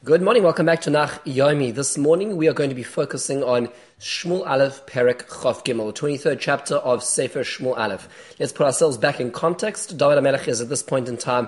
Good morning, welcome back to Nach Yomi. This morning we are going to be focusing on Shmuel Aleph Perek Chof Gimel, 23rd chapter of Sefer Shmuel Aleph. Let's put ourselves back in context. David HaMelech is at this point in time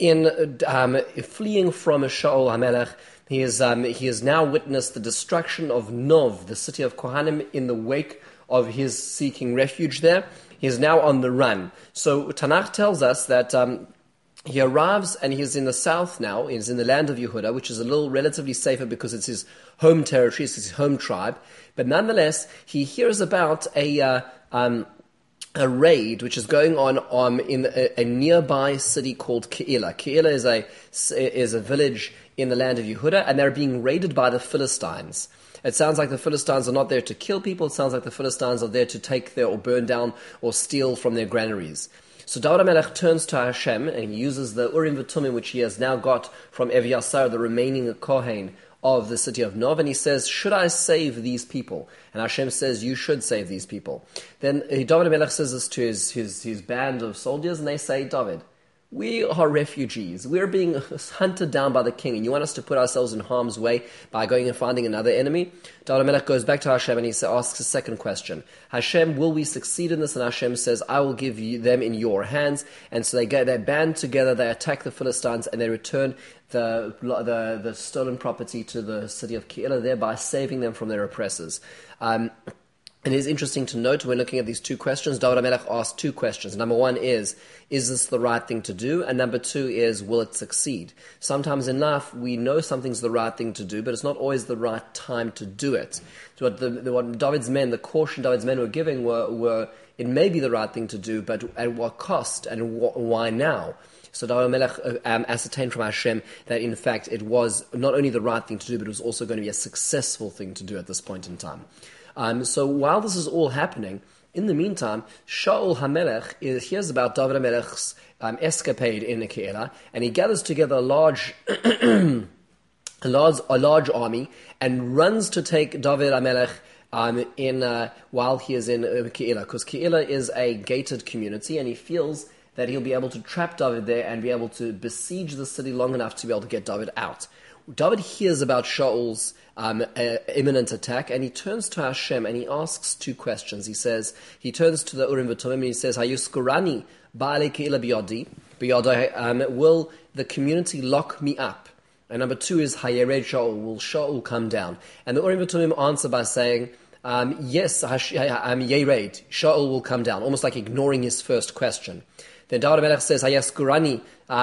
fleeing from Shaul HaMelech. He has now witnessed the destruction of Nov, the city of Kohanim, in the wake of his seeking refuge there. He is now on the run. So Tanakh tells us that he arrives and he's in the south now. He's in the land of Yehuda, which is a little relatively safer because it's his home territory, it's his home tribe. But nonetheless, he hears about a raid which is going on in a nearby city called Keilah. Keilah is a village in the land of Yehuda, and they're being raided by the Philistines. It sounds like the Philistines are not there to kill people. It sounds like the Philistines are there to take their or burn down or steal from their granaries. So David HaMelech turns to Hashem and he uses the Urim V'Tumim which he has now got from Eviasar, the remaining Kohen of the city of Nov, and he says, should I save these people? And Hashem says, you should save these people. Then David HaMelech says this to his band of soldiers, and they say, David, we are refugees. We're being hunted down by the king, and you want us to put ourselves in harm's way by going and finding another enemy? David HaMelech goes back to Hashem and he asks a second question. Hashem, will we succeed in this? And Hashem says, I will give them in your hands. And so they band together, they attack the Philistines, and they return the stolen property to the city of Keilah, thereby saving them from their oppressors. And it is interesting to note, when looking at these two questions, David HaMelech asked two questions. Number one is this the right thing to do? And number two is, will it succeed? Sometimes in life, we know something's the right thing to do, but it's not always the right time to do it. So what David's men, the caution David's men were giving were it may be the right thing to do, but at what cost and why now? So David HaMelech ascertained from Hashem that in fact it was not only the right thing to do, but it was also going to be a successful thing to do at this point in time. So while this is all happening, in the meantime, Shaul HaMelech hears about David HaMelech's escapade in Keilah, and he gathers together a large army and runs to take David HaMelech while he is in Keilah, because Keilah is a gated community, and he feels that he'll be able to trap David there and be able to besiege the city long enough to be able to get David out. David hears about Shaul's imminent attack, and he turns to Hashem and he asks two questions. He turns to the Urim V'Tumim and he says, Hayuskurani ba'alei Keilah biyadai, will the community lock me up? And number two is, Hayered Shaul, will Shaul come down? And the Urim V'Tumim answer by saying, yes, Yered, Shaul will come down, almost like ignoring his first question. Then David HaMelech says, Hayaskurani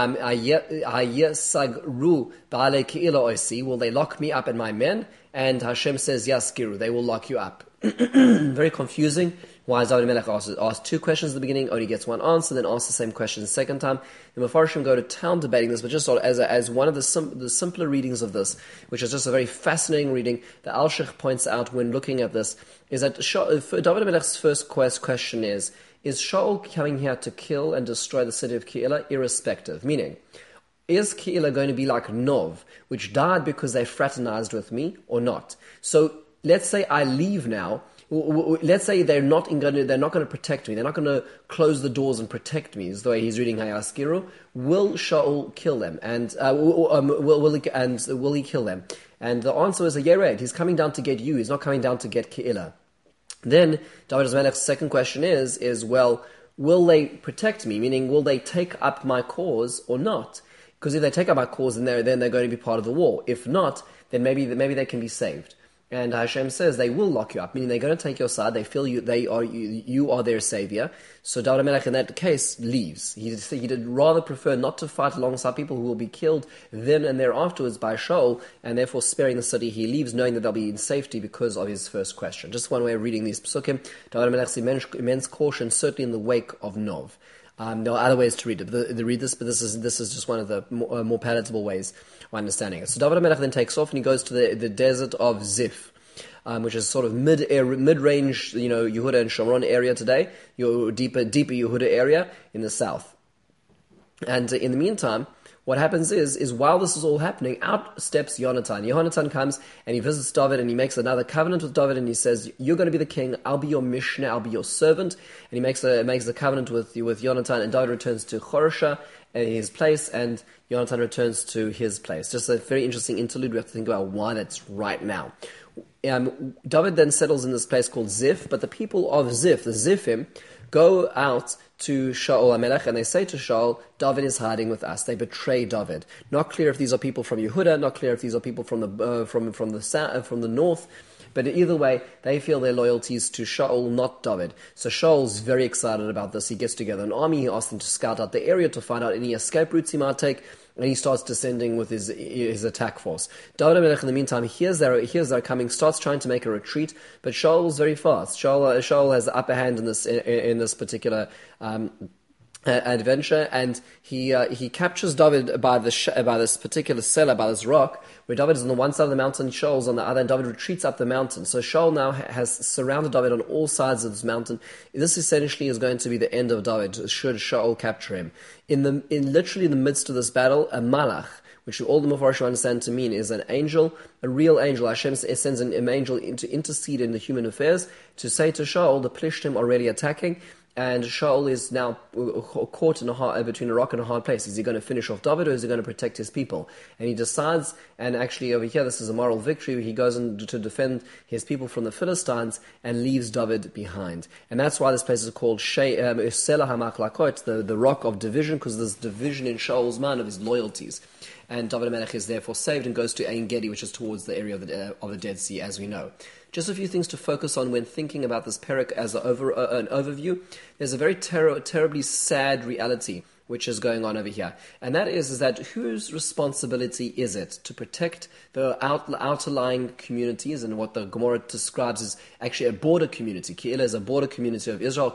hayasagru ba'alei Keilah oisi, will they lock me up and my men? And Hashem says, Yaskiru, they will lock you up. Very confusing. Why David HaMelech asked two questions at the beginning, only gets one answer, then asks the same question the second time. The Mefarshim go to town debating this, but just as one of the simpler readings of this, which is just a very fascinating reading, the Alshich points out when looking at this, is that David HaMelech's first question is Shaul coming here to kill and destroy the city of Keilah irrespective? Meaning, is Keilah going to be like Nov, which died because they fraternized with me, or not? So let's say I leave now. Let's say they're not going to protect me. They're not going to close the doors and protect me. Is the way he's reading Hayaskiru. Will Shaul kill them? And will he kill them? And the answer is a Yered. He's coming down to get you. He's not coming down to get Keilah. Then David HaMelech's second question is, well, will they protect me? Meaning, will they take up my cause or not? Because if they take up my cause, then they're going to be part of the war. If not, then maybe they can be saved. And Hashem says they will lock you up, meaning they're going to take your side. They feel you are their savior. So David HaMelech in that case leaves. He did rather prefer not to fight alongside people who will be killed then and there afterwards by Shaul, and therefore sparing the city. He leaves knowing that they'll be in safety because of his first question. Just one way of reading these psukim. David HaMelech's immense caution, certainly in the wake of Nov. There are other ways to read it. Read this, but this is just one of the more palatable ways of understanding it. So David HaMelech then takes off and he goes to the desert of Ziph, which is sort of mid-range, Yehuda and Shomron area today, your deeper Yehuda area in the south. And in the meantime, what happens is while this is all happening, out steps Yonatan. Yonatan comes and he visits David and he makes another covenant with David and he says, you're going to be the king, I'll be your mishneh, I'll be your servant. And he makes a covenant with Yonatan, and David returns to Chorasha, his place, and Yonatan returns to his place. Just a very interesting interlude. We have to think about why that's right now. David then settles in this place called Ziph, but the people of Ziph, the Ziphim, go out to Shaul HaMelech, and they say to Shaul, David is hiding with us. They betray David. Not clear if these are people from Yehuda, not clear if these are people from the south, from the north. But either way, they feel their loyalties to Shaul, not David. So Shaul's very excited about this. He gets together an army. He asks them to scout out the area to find out any escape routes he might take. And he starts descending with his attack force. David HaMelech, in the meantime, hears they're coming, starts trying to make a retreat, but Shaul's very fast. Shaul has the upper hand in this particular adventure, and he captures David by this particular cellar, by this rock, where David is on the one side of the mountain, Shaul's on the other, and David retreats up the mountain. So Shaul now has surrounded David on all sides of this mountain. This essentially is going to be the end of David, should Shaul capture him. Literally in the midst of this battle, a malach, which all the Mepharshim understand to mean is an angel, a real angel. Hashem sends an angel to intercede in the human affairs, to say to Shaul, the Plishtim are already attacking, and Shaul is now caught between a rock and a hard place. Is he going to finish off David, or is he going to protect his people? And he decides, and actually over here, this is a moral victory. He goes in to defend his people from the Philistines and leaves David behind. And that's why this place is called Selah HaMachlakot, the rock of division, because there's division in Shaul's mind of his loyalties. And David HaMelech is therefore saved and goes to Ein Gedi, which is towards the area of the Dead Sea, as we know. Just a few things to focus on when thinking about this parak as an overview. There's a very terribly sad reality which is going on over here. And that is that whose responsibility is it to protect the outerlying communities, and what the Gemara describes as actually a border community. Keilah is a border community of Israel,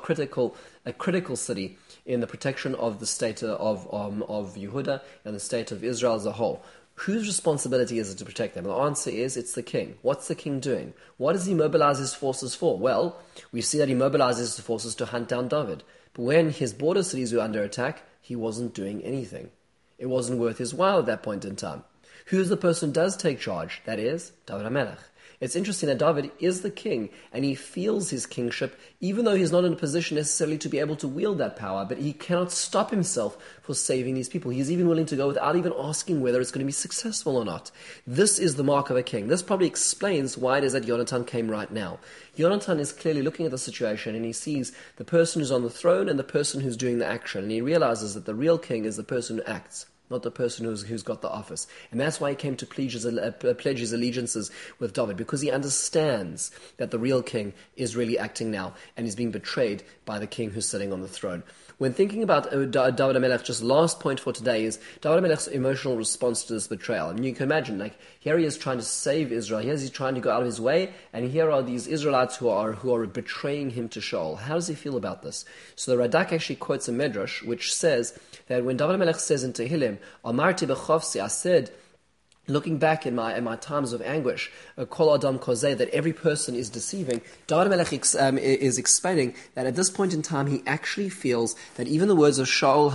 a critical city in the protection of the state of Yehuda and the state of Israel as a whole. Whose responsibility is it to protect them? The answer is it's the king. What's the king doing? What does he mobilize his forces for? Well, we see that he mobilizes his forces to hunt down David. But when his border cities were under attack, he wasn't doing anything. It wasn't worth his while at that point in time. Who's the person who does take charge? That is David HaMelech. It's interesting that David is the king, and he feels his kingship, even though he's not in a position necessarily to be able to wield that power, but he cannot stop himself for saving these people. He's even willing to go without even asking whether it's going to be successful or not. This is the mark of a king. This probably explains why it is that Yonatan came right now. Yonatan is clearly looking at the situation, and he sees the person who's on the throne and the person who's doing the action, and he realizes that the real king is the person who acts, not the person who's got the office. And that's why he came to pledge his allegiances with David, because he understands that the real king is really acting now and is being betrayed by the king who's sitting on the throne. When thinking about David HaMelech, just last point for today is David HaMelech's emotional response to this betrayal. I mean, you can imagine, here he is trying to save Israel. Here he's trying to go out of his way, and here are these Israelites who are betraying him to Shaul. How does he feel about this? So the Radak actually quotes a medrash which says that when David HaMelech says in Tehillim, Amarti b'chavsi, I said, looking back in my times of anguish, Kol Adam Kozeh, that every person is deceiving, David HaMelech is explaining that at this point in time he actually feels that even the words of Shmuel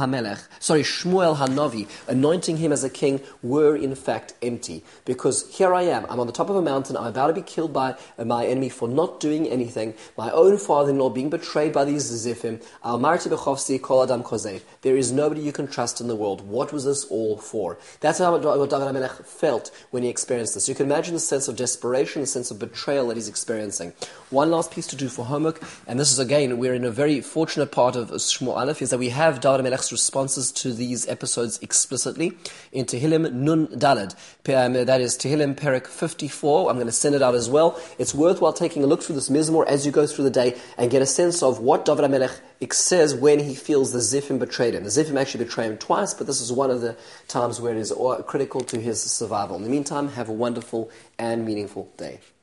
HaNavi, anointing him as a king, were in fact empty. Because here I am, I'm on the top of a mountain, I'm about to be killed by my enemy for not doing anything, my own father-in-law being betrayed by these Zifim, Al Marti B'chovsi Kol Adam Kozeh. There is nobody you can trust in the world. What was this all for? That's what David HaMelech felt when he experienced this. You can imagine the sense of desperation, the sense of betrayal that he's experiencing. One last piece to do for homework, and this is again, we're in a very fortunate part of Shmuel Aleph, is that we have David HaMelech's responses to these episodes explicitly in Tehillim Nun Daled. That is Tehillim Perek 54. I'm going to send it out as well. It's worthwhile taking a look through this Mizmor as you go through the day and get a sense of what David HaMelech says when he feels the Zifim betrayed him. The Zifim actually betray him twice, but this is one of the times where it is critical to his survival. In the meantime, have a wonderful and meaningful day.